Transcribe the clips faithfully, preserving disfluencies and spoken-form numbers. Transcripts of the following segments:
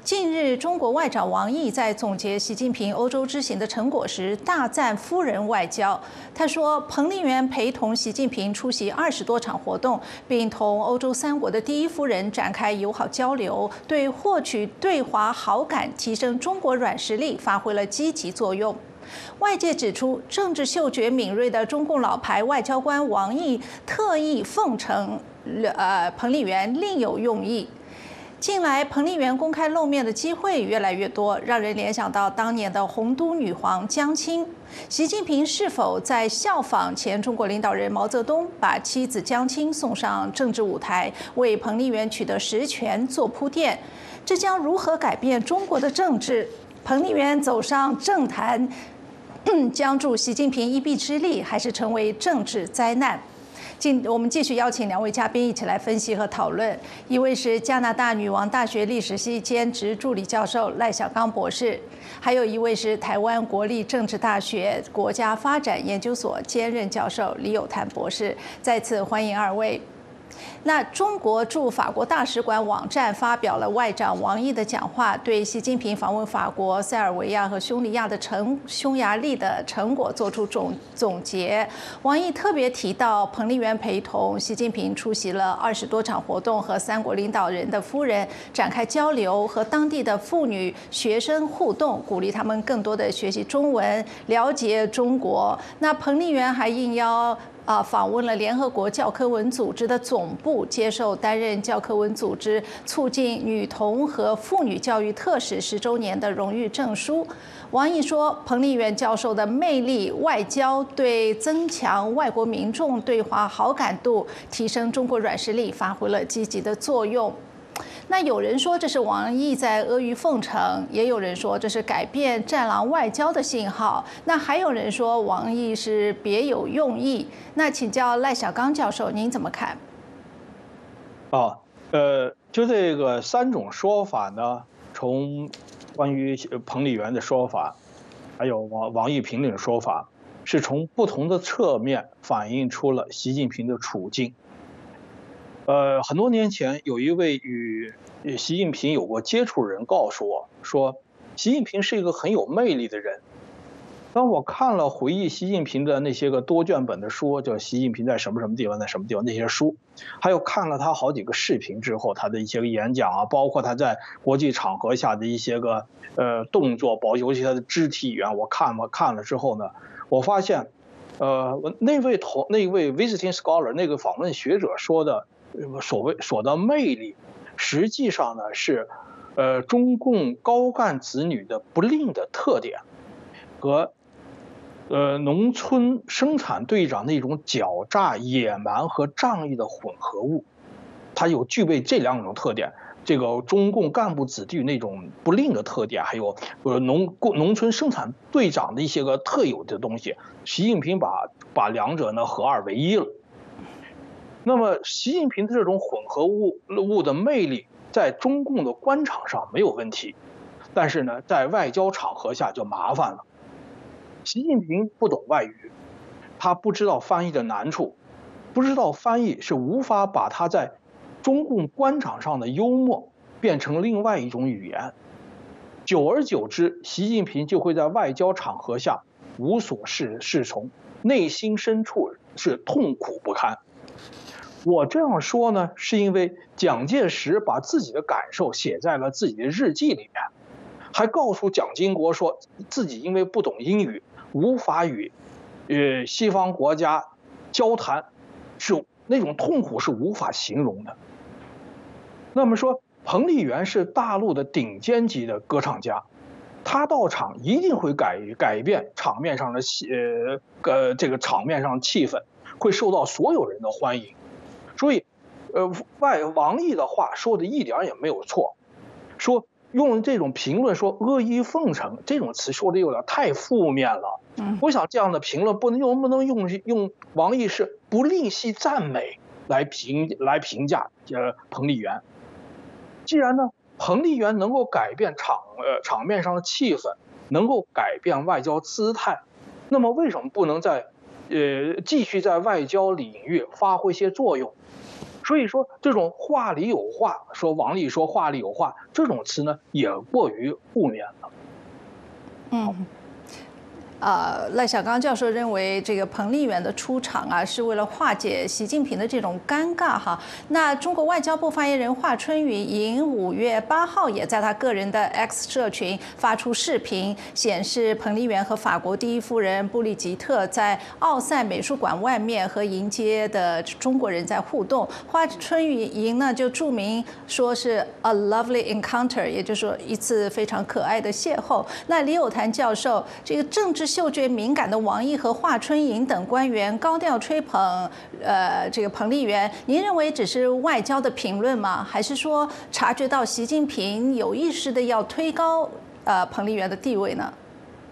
近日，中国外长王毅在总结习近平欧洲之行的成果时，大赞夫人外交。他说，彭丽媛陪同习近平出席二十多场活动，并同欧洲三国的第一夫人展开友好交流，对获取对华好感、提升中国软实力发挥了积极作用。外界指出，政治嗅觉敏锐的中共老牌外交官王毅特意奉承呃彭丽媛另有用意。近来，彭丽媛公开露面的机会越来越多，让人联想到当年的洪都女皇江青。习近平是否在效仿前中国领导人毛泽东，把妻子江青送上政治舞台，为彭丽媛取得实权做铺垫？这将如何改变中国的政治？彭丽媛走上政坛，将助习近平一臂之力，还是成为政治灾难？今我们继续邀请两位嘉宾一起来分析和讨论。一位是加拿大女王大学历史系兼职助理教授赖小刚博士，还有一位是台湾国立政治大学国家发展研究所兼任教授李友谈博士。再次欢迎二位。那中国驻法国大使馆网站发表了外长王毅的讲话，对习近平访问法国、塞尔维亚和匈牙利的成匈牙利的成果做出总总结。王毅特别提到，彭丽媛陪同习近平出席了二十多场活动，和三国领导人的夫人展开交流，和当地的妇女、学生互动，鼓励他们更多的学习中文，了解中国。那彭丽媛还应邀啊，访问了联合国教科文组织的总部，接受担任教科文组织促进女童和妇女教育特使十周年的荣誉证书。王毅说，彭丽媛教授的魅力外交对增强外国民众对华好感度、提升中国软实力发挥了积极的作用。那有人说这是王毅在阿谀奉承，也有人说这是改变战狼外交的信号，那还有人说王毅是别有用意。那请教赖小刚教授，您怎么看？ 啊，呃，就这个三种说法呢，从关于彭丽媛的说法，还有王王毅评论的说法，是从不同的侧面反映出了习近平的处境。呃，很多年前，有一位与习近平有过接触的人告诉我说，习近平是一个很有魅力的人。当我看了回忆习近平的那些个多卷本的书，叫《习近平在什么什么地方，在什么地方》那些书，还有看了他好几个视频之后，他的一些个演讲啊，包括他在国际场合下的一些个呃动作，包尤其他的肢体语言，我看了看了之后呢，我发现，呃，那位同那位 visiting scholar 那个访问学者说的。所谓所的魅力，实际上呢是，呃，中共高干子女的不吝的特点，和，呃，农村生产队长那种狡诈、野蛮和仗义的混合物，它有具备这两种特点。这个中共干部子弟那种不吝的特点，还有呃农农村生产队长的一些个特有的东西，习近平把把两者呢合二为一了。那么，习近平的这种混合物物的魅力，在中共的官场上没有问题，但是呢，在外交场合下就麻烦了。习近平不懂外语，他不知道翻译的难处，不知道翻译是无法把他在中共官场上的幽默变成另外一种语言。久而久之，习近平就会在外交场合下无所适适从，内心深处是痛苦不堪。我这样说呢，是因为蒋介石把自己的感受写在了自己的日记里面，还告诉蒋经国说自己因为不懂英语，无法与呃西方国家交谈，是那种痛苦是无法形容的。那么说，彭丽媛是大陆的顶尖级的歌唱家，她到场一定会改改变场面上的呃呃这个场面上的气氛，会受到所有人的欢迎。所以，呃，外王毅的话说的一点也没有错，说用这种评论说阿谀奉承这种词说的有点太负面了。嗯，我想这样的评论不能用不能用用王毅是不吝惜赞美来评来评价呃彭丽媛。既然呢，彭丽媛能够改变场呃场面上的气氛，能够改变外交姿态，那么为什么不能在呃继续在外交领域发挥些作用？ 所以说这种话里有话，说王毅说话里有话，这种词呢也过于负面了。 嗯。呃，赖小刚教授认为，这个彭丽媛的出场啊，是为了化解习近平的这种尴尬哈。那中国外交部发言人华春莹莹五月八号也在他个人的 X 社群发出视频，显示彭丽媛和法国第一夫人布丽吉特在奥赛美术馆外面和迎接的中国人在互动。华春莹呢就注明说是 a lovely encounter， 也就是说一次非常可爱的邂逅。那李有谭教授，这个政治嗅觉敏感的王毅和华春莹等官员高调吹捧，呃，这个彭丽媛，您认为只是外交的评论吗？还是说察觉到习近平有意识的要推高呃彭丽媛的地位呢？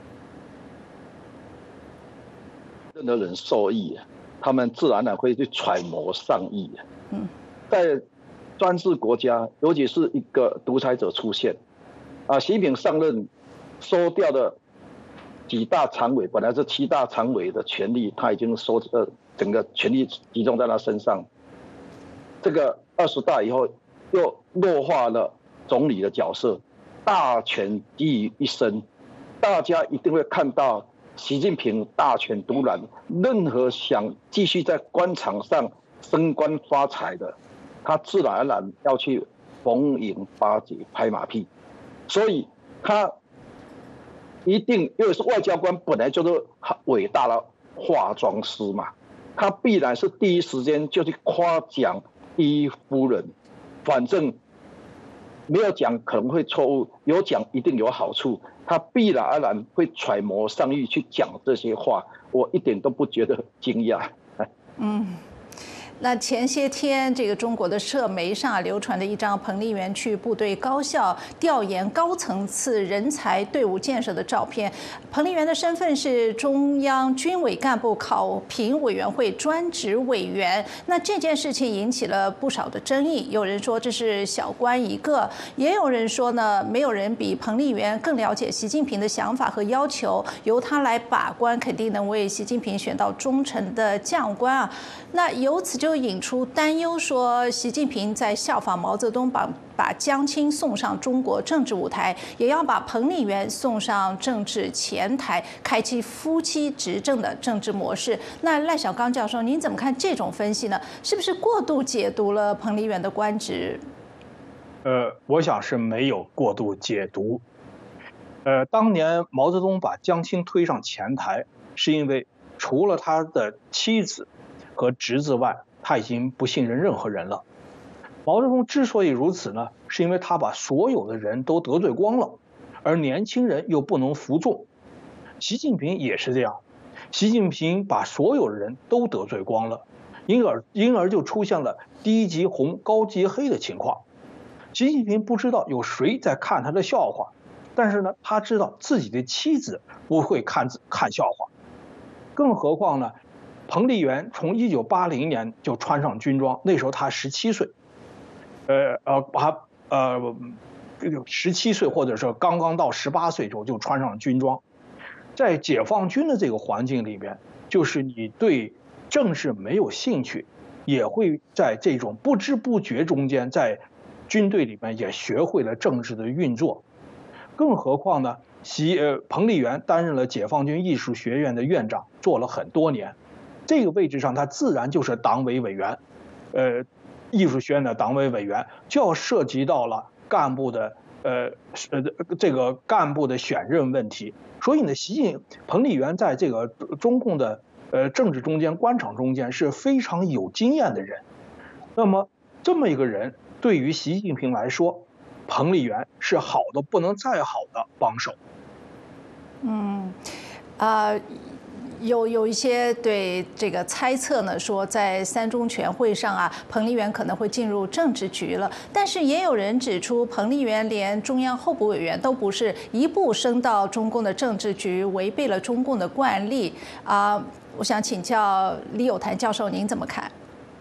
任何人受益，他们自然而然会去揣摩上意。嗯，在专制国家，尤其是一个独裁者出现，啊，习近平上任收掉的几大常委，本来是七大常委的权力，他已经收呃整个权力集中在他身上。这个二十大以后，又弱化了总理的角色，大权集于一身，大家一定会看到习近平大权独揽，任何想继续在官场上升官发财的，他自然而然要去逢迎巴结拍马屁，所以他一定，因为是外交官，本来就是伟大的化妆师嘛，他必然是第一时间就去夸奖第一夫人，反正没有讲可能会错误，有讲一定有好处，他必然而然会揣摩上意去讲这些话，我一点都不觉得惊讶。 嗯。那前些天，这个中国的社媒上流传的一张彭丽媛去部队高校调研高层次人才队伍建设的照片。彭丽媛的身份是中央军委干部考评委员会专职委员。那这件事情引起了不少的争议，有人说这是小官一个，也有人说呢，没有人比彭丽媛更了解习近平的想法和要求，由他来把关，肯定能为习近平选到忠诚的将官啊。那由此就就引出担忧，说习近平在效仿毛泽东把把江青送上中国政治舞台，也要把彭丽媛送上政治前台，开启夫妻执政的政治模式。那赖小刚教授，您怎么看这种分析呢？是不是过度解读了彭丽媛的官职？ 呃，我想是没有过度解读。呃，当年毛泽东把江青推上前台，是因为除了他的妻子和侄子外，他已经不信任任何人了。毛泽东之所以如此呢，是因为他把所有的人都得罪光了，而年轻人又不能服众。习近平也是这样，习近平把所有的人都得罪光了，因而因而就出现了低级红高级黑的情况。习近平不知道有谁在看他的笑话，但是呢，他知道自己的妻子不会看看笑话，更何况呢？彭丽媛从一九八零年就穿上军装，那时候她十七岁，呃呃，她呃十七岁或者是刚刚到十八岁时候就穿上军装，在解放军的这个环境里面，就是你对政治没有兴趣，也会在这种不知不觉中间，在军队里面也学会了政治的运作，更何况呢，习呃彭丽媛担任了解放军艺术学院的院长，做了很多年。这个位置上，他自然就是党委委员，呃，艺术学院的党委委员，就要涉及到了干部的呃呃这个干部的选任问题。所以呢，习近彭丽媛在这个中共的呃政治中间、官场中间是非常有经验的人。那么这么一个人，对于习近平来说，彭丽媛是好的不能再好的帮手。 嗯，啊、呃。有有一些对这个猜测呢，说在三中全会上啊，彭丽媛可能会进入政治局了。但是也有人指出，彭丽媛连中央候补委员都不是，一步升到中共的政治局，违背了中共的惯例啊、呃。我想请教李有谭教授，您怎么看？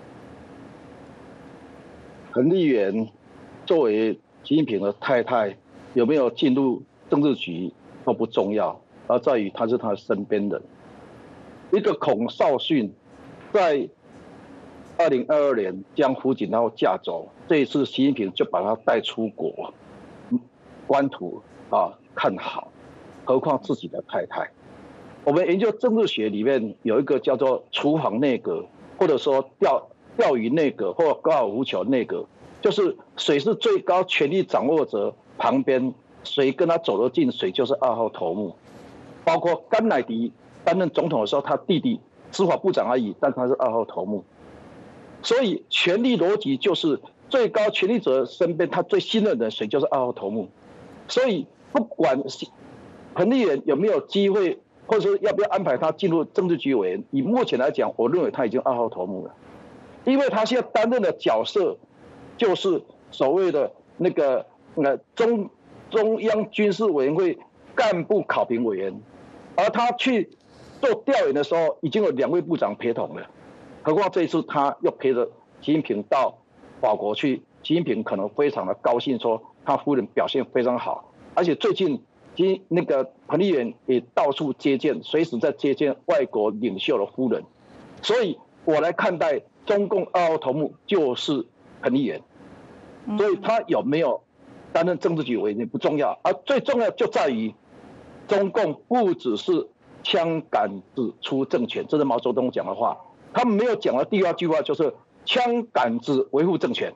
彭丽媛作为习近平的太太，有没有进入政治局都不重要，而在于她是他身边人。一个孔少迅在二零二二年将胡锦涛架走，这一次习近平就把他带出国，官图啊看好，何况自己的太太。我们研究政治学里面有一个叫做厨房内阁，或者说钓钓鱼内阁或高尔夫球内阁，就是谁是最高权力掌握者，旁边谁跟他走得近，谁就是二号头目。包括甘乃迪担任总统的时候，他弟弟司法部长而已，但他是二号头目。所以权力逻辑就是最高权力者身边他最信任的人，谁就是二号头目。所以不管彭丽媛有没有机会，或者说要不要安排他进入政治局委员，以目前来讲，我认为他已经二号头目了，因为他现在担任的角色就是所谓的那个呃中中央军事委员会干部考评委员，而他去做调研的时候，已经有两位部长陪同了。何况这一次他又陪着习近平到法国去，习近平可能非常的高兴，说他夫人表现非常好，而且最近那个彭丽媛也到处接见，随时在接见外国领袖的夫人，所以我来看待中共二号头目就是彭丽媛，所以他有没有担任政治局委员不重要，而最重要就在于中共不只是枪杆子出政权，这是毛泽东讲的话。他们没有讲的第二句话就是枪杆子维护政权，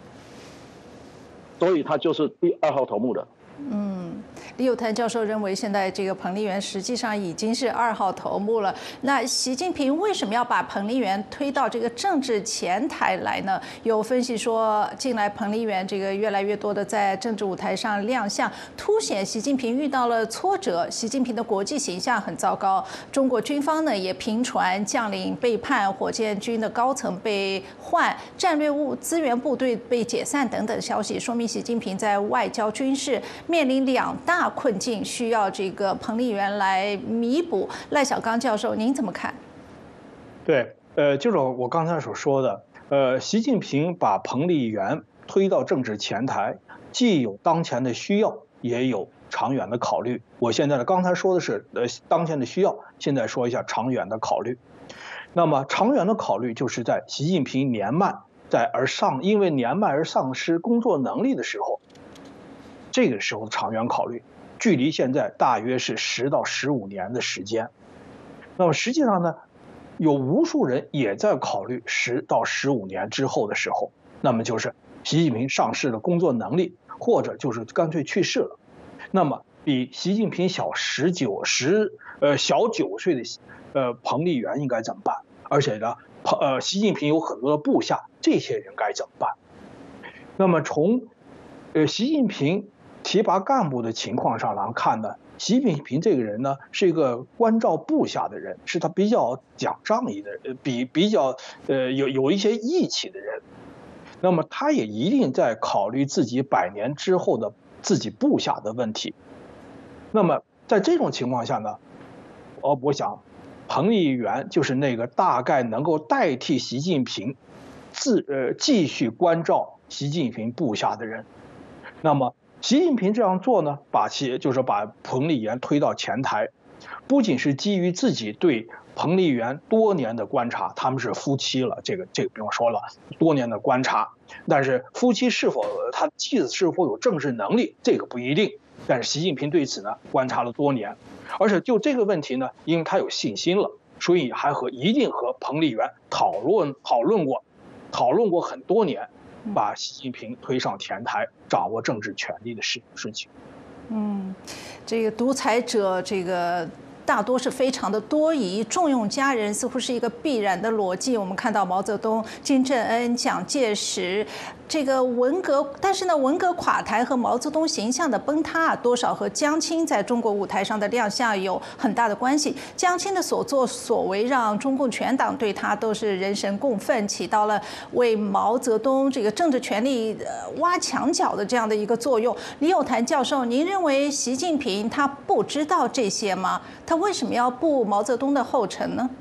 所以他就是第二号头目了。 嗯，李有谭教授认为，现在这个彭丽媛实际上已经是二号头目了。那习近平为什么要把彭丽媛推到这个政治前台来呢？有分析说，近来彭丽媛这个越来越多的在政治舞台上亮相，凸显习近平遇到了挫折，习近平的国际形象很糟糕。中国军方呢也频传将领背叛，火箭军的高层被换，战略物资源部队被解散等等消息，说明习近平在外交军事面临两大困境，需要这个彭丽媛来弥补。赖小刚教授，您怎么看？ 对，呃，就是我刚才所说的，呃，习近平把彭丽媛推到政治前台，既有当前的需要，也有长远的考虑。我现在呢，刚才说的是呃当前的需要，现在说一下长远的考虑。那么长远的考虑就是在习近平年迈在而丧，因为年迈而丧失工作能力的时候。这个时候长远考虑，距离现在大约是十到十五年的时间。那么实际上呢，有无数人也在考虑十到十五年之后的时候，那么就是习近平丧失了工作能力，或者就是干脆去世了。那么比习近平小十九十呃小九岁的呃彭丽媛应该怎么办？而且呢，彭呃习近平有很多的部下，这些人该怎么办？那么从呃习近平提拔干部的情况上来看呢，习近平这个人呢是一个关照部下的人，是他比较讲仗义的，比比较呃有有一些义气的人。那么他也一定在考虑自己百年之后的自己部下的问题。那么在这种情况下呢，呃，我想彭丽媛就是那个大概能够代替习近平自呃继续关照习近平部下的人。那么习近平这样做呢，把其就是把彭丽媛推到前台，不仅是基于自己对彭丽媛多年的观察，他们是夫妻了，这个这个不用说了，多年的观察。但是夫妻是否他妻子是否有政治能力，这个不一定。但是习近平对此呢观察了多年，而且就这个问题呢，因为他有信心了，所以还和一定和彭丽媛讨论讨论过，讨论过很多年。把习近平推上前台，掌握政治权力的事事情。 嗯，这个独裁者，这个大多是非常的多疑，重用家人似乎是一个必然的逻辑。我们看到毛泽东、金正恩、蒋介石。这个文革，但是呢，文革垮台和毛泽东形象的崩塌啊，多少和江青在中国舞台上的亮相有很大的关系。江青的所作所为，让中共全党对他都是人神共愤，起到了为毛泽东这个政治权力挖墙脚的这样的一个作用。李有谭教授，您认为习近平他不知道这些吗？他为什么要步毛泽东的后尘呢？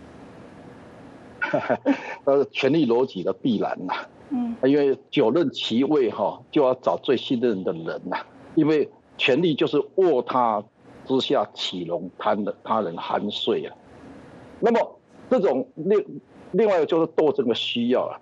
呃，权力逻辑的必然呐、啊。嗯，因为久任其位哈，就要找最信任的人呐、啊。因为权力就是卧榻之下岂容贪的他人酣睡啊。那么这种另另外就是斗争的需要啊。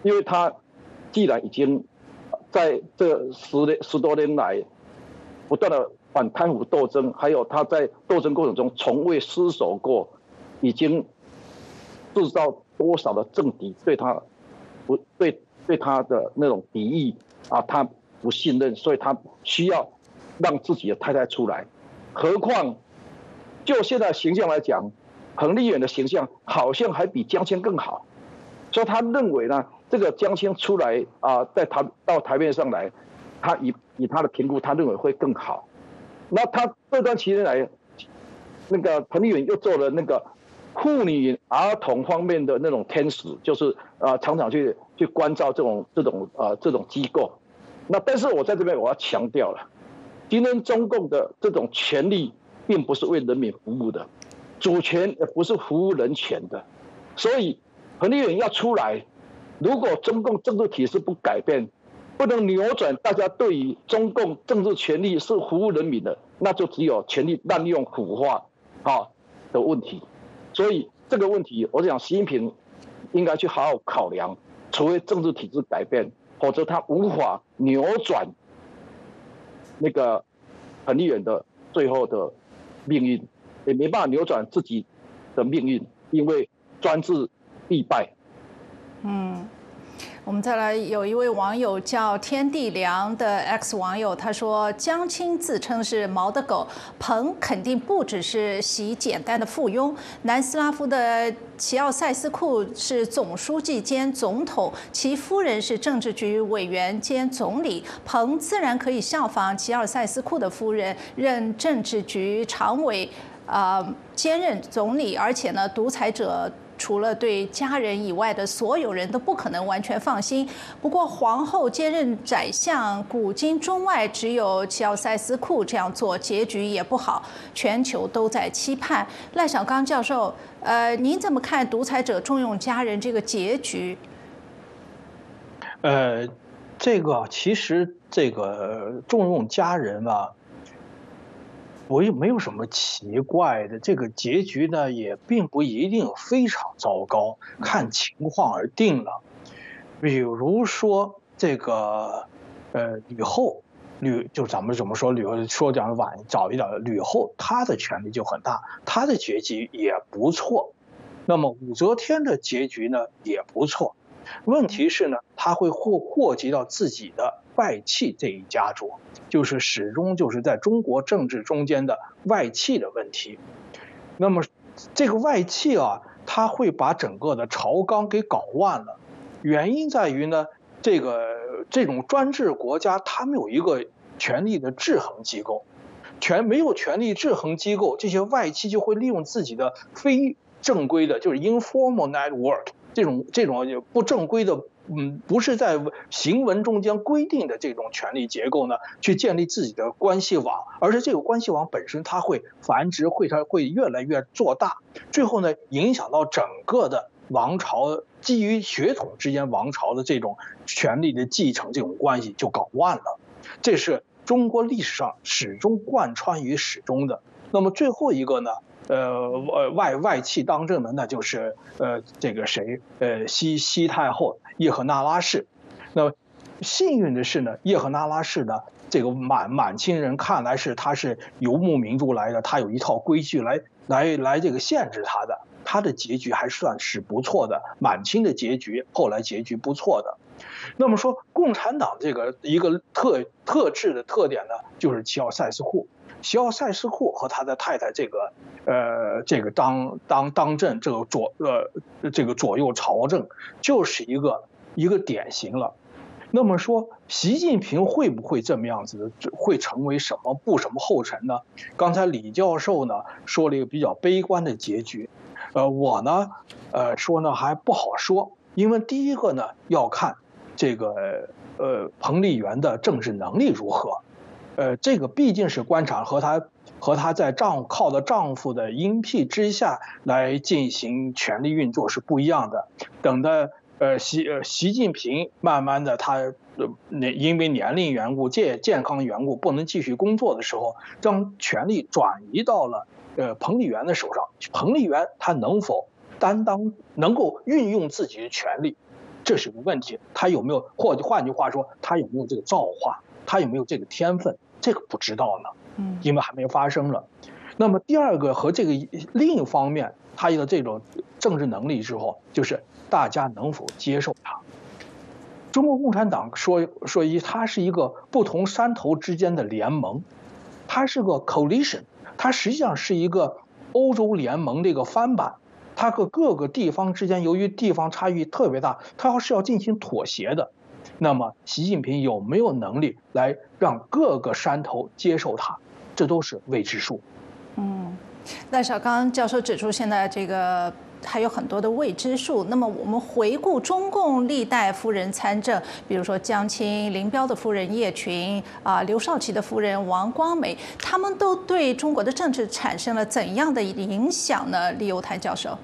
因为他既然已经在这十年十多年来不断的反贪腐斗争，还有他在斗争过程中从未失手过，已经制造多少的政敌对他不对对他的那种敌意啊，他不信任，所以他需要让自己的太太出来。何况就现在形象来讲，彭丽媛的形象好像还比江青更好，所以他认为呢，这个江青出来啊，在台到台面上来，他以以他的评估，他认为会更好。那他这段期间来，那个彭丽媛又做了那个妇女儿童方面的那种天使，就是啊常常去去关照这种这种呃这种机构。那但是我在这边我要强调了，今天中共的这种权力并不是为人民服务的，主权也不是服务人权的，所以彭丽媛要出来，如果中共政治体制不改变，不能扭转大家对于中共政治权力是服务人民的，那就只有权力滥用腐化啊的问题。所以这个问题，我想习近平应该去好好考量，除非政治体制改变，否则他无法扭转那个彭丽媛的最后的命运，也没办法扭转自己的命运，因为专制必败。 嗯。我们再来，有一位网友叫天地良的 X 网友，他说江青自称是毛的狗，彭肯定不只是习简单的附庸。南斯拉夫的齐奥塞斯库是总书记兼总统，其夫人是政治局委员兼总理，彭自然可以效仿齐奥塞斯库的夫人，任政治局常委，呃，兼任总理，而且呢，独裁者除了对家人以外的所有人都不可能完全放心。不过，皇后兼任宰相，古今中外只有齐奥塞斯库这样做，结局也不好，全球都在期盼。赖小刚教授，呃，您怎么看独裁者重用家人这个结局？ 呃，这个其实这个重用家人啊，我也没有什么奇怪的，这个结局呢也并不一定非常糟糕，看情况而定了。比如说这个呃吕后，吕就咱们怎么说吕说点晚早一点的吕后，她的权力就很大，她的结局也不错。那么武则天的结局呢也不错，问题是呢，她会祸祸及到自己的外戚这一家族。就是始终就是在中国政治中间的外戚的问题。那么这个外戚啊，他会把整个的朝纲给搞乱了。原因在于呢，这个这种专制国家，它没有一个权力的制衡机构，权没有权力制衡机构，这些外戚就会利用自己的非正规的，就是 informal network 这种这种不正规的。嗯，不是在行文中间规定的这种权力结构呢，去建立自己的关系网，而是这个关系网本身它会繁殖，会它会越来越做大，最后呢影响到整个的王朝，基于血统之间王朝的这种权力的继承这种关系就搞乱了，这是中国历史上始终贯穿于始终的。那么最后一个呢？呃外外戚当政的那就是呃这个谁呃西西太后叶赫那拉氏。那幸运的是呢，叶赫那拉氏呢，这个满满清人看来是他是游牧民族来的，他有一套规矩来来来这个限制他的，他的结局还算是不错的，满清的结局后来结局不错的。那么说共产党这个一个特特质的特点呢，就是齐奥塞斯库。齐奥塞斯库和他的太太这个呃这个当当当政这个左呃这个左右朝政，就是一个一个典型了。那么说习近平会不会这么样子的，会成为什么不什么后尘呢？刚才李教授呢说了一个比较悲观的结局，呃我呢呃说呢还不好说，因为第一个呢要看这个呃彭丽媛的政治能力如何。呃，这个毕竟是官场，和她和她在丈靠着丈夫的荫庇之下来进行权力运作是不一样的。等的呃习呃习近平慢慢的他呃因为年龄缘故、健健康缘故不能继续工作的时候，将权力转移到了呃彭丽媛的手上。彭丽媛她能否担当，能够运用自己的权力？ 这是个问题。他有没有，或者换句话说，他有没有这个造化，他有没有这个天分，这个不知道呢，嗯，因为还没发生了。那么第二个和这个另一方面，他有了这种政治能力之后，就是大家能否接受他。中国共产党说说一，它是一个不同山头之间的联盟，它是个 coalition， 它实际上是一个欧洲联盟的一个翻版。它和各个地方之间，由于地方差异特别大，它要是要进行妥协的。那么，习近平有没有能力来让各个山头接受他，这都是未知数。 嗯，赖小刚教授指出，现在这个还有很多的未知数。那么，我们回顾中共历代夫人参政，比如说江青、林彪的夫人叶群啊、刘少奇的夫人王光美，他们都对中国的政治产生了怎样的影响呢？李友谈教授。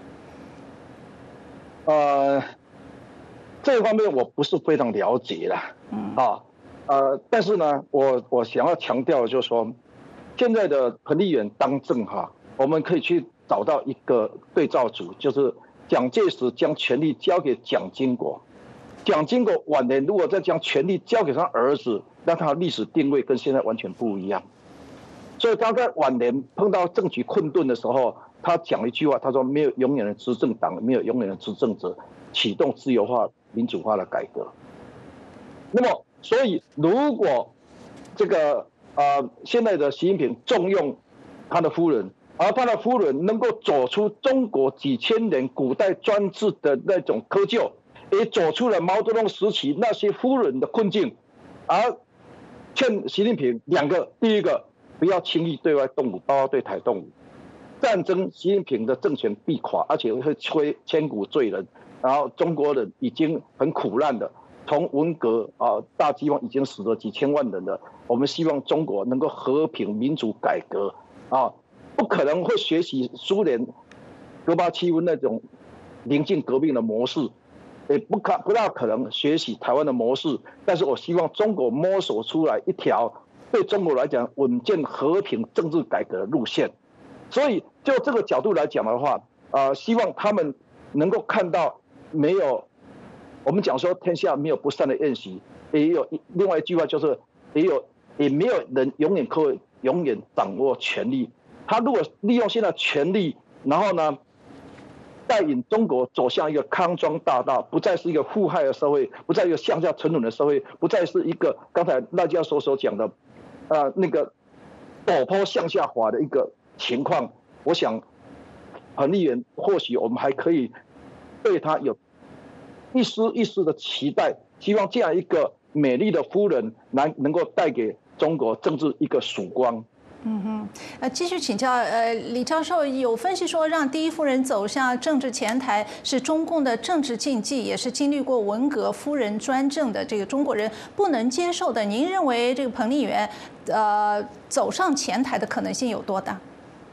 呃，这一方面我不是非常了解啦，嗯啊，呃，但是呢，我我想要强调就是说，现在的彭丽媛当政哈，我们可以去找到一个对照组，就是蒋介石将权力交给蒋经国，蒋经国晚年如果再将权力交给他儿子，那他的历史定位跟现在完全不一样。所以他在晚年碰到政局困顿的时候，他讲了一句话，他说：“没有永远的执政党，没有永远的执政者，启动自由化、民主化的改革。”那么，所以如果这个呃现在的习近平重用他的夫人，而他的夫人能够走出中国几千年古代专制的那种窠臼，也走出了毛泽东时期那些夫人的困境，而劝习近平两个：第一个，不要轻易对外动武，包括对台动武。战争，习近平的政权必垮，而且会摧千古罪人。然后中国人已经很苦难的，从文革啊大饥荒已经死了几千万人了。我们希望中国能够和平民主改革啊，不可能会学习苏联戈巴契夫那种临近革命的模式，也不可不大可能学习台湾的模式。但是我希望中国摸索出来一条对中国来讲稳健和平政治改革的路线。所以就这个角度来讲的话，呃，希望他们能够看到没有，我们讲说天下没有不散的宴席，也有另外一句话就是也有也没有人永远可以永远掌握权力。他如果利用现在权力，然后呢，带领中国走向一个康庄大道，不再是一个腐败的社会，不再一个向下沉沦的社会，不再是一个刚才赖教授所讲的，呃，那个陡坡向下滑的一个情况。我想，彭丽媛或许我们还可以对她有一丝一丝的期待，希望这样一个美丽的夫人能能够带给中国政治一个曙光。 嗯哼，呃，继续请教，呃，李教授有分析说，让第一夫人走向政治前台是中共的政治禁忌，也是经历过文革夫人专政的这个中国人不能接受的。您认为这个彭丽媛，呃，走上前台的可能性有多大？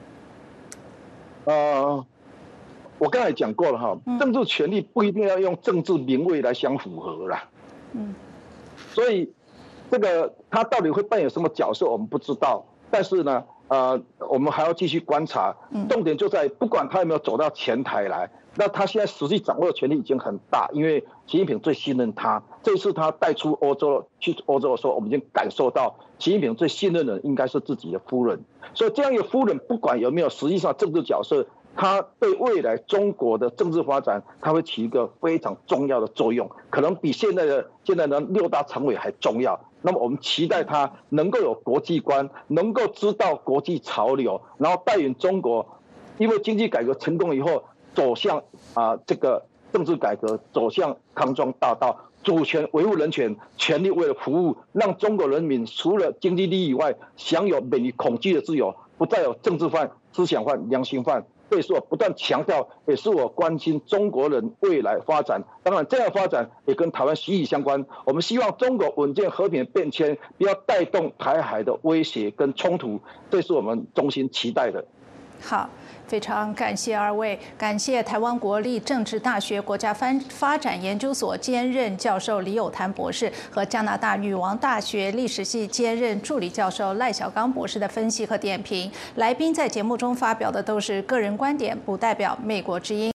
呃，我刚才讲过了哈，政治权力不一定要用政治名位来相符合啦。嗯，所以这个他到底会扮演什么角色，我们不知道。但是呢，呃，我们还要继续观察。重点就在不管他有没有走到前台来，那他现在实际掌握的权力已经很大，因为习近平最信任他。这次他带出欧洲去欧洲的时候，我们已经感受到习近平最信任的应该是自己的夫人。所以这样一个夫人，不管有没有实际上政治角色，他对未来中国的政治发展，他会起一个非常重要的作用，可能比现在的现在的六大常委还重要。那么我们期待他能够有国际观，能够知道国际潮流，然后带领中国，因为经济改革成功以后，走向啊、呃、这个政治改革，走向康庄大道，主权维护人权，全力为了服务，让中国人民除了经济利益以外，享有免于恐惧的自由，不再有政治犯、思想犯、良心犯。这也是我不断强调，也是我关心中国人未来发展。当然，这样发展也跟台湾息息相关。我们希望中国稳健和平的变迁，不要带动台海的威胁跟冲突，这是我们衷心期待的。 好，非常感谢二位，感谢台湾国立政治大学国家发展研究所兼任教授李友谈博士和加拿大女王大学历史系兼任助理教授赖小刚博士的分析和点评。来宾在节目中发表的都是个人观点，不代表美国之音。